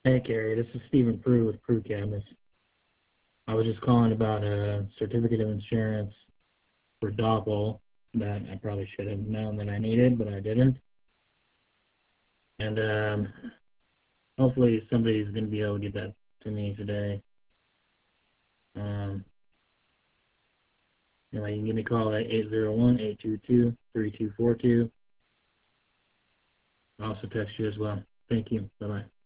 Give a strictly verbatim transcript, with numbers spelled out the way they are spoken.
Hey, Carrie, this is Stephen Prue with Prue Cabinets. I was just calling about a certificate of insurance for Doppel that I probably should have known that I needed, but I didn't. And um, hopefully somebody's going to be able to get that to me today. Um, anyway, you can give me a call at eight zero one, eight two two, three two four two. I'll also text you as well. Thank you. Bye-bye.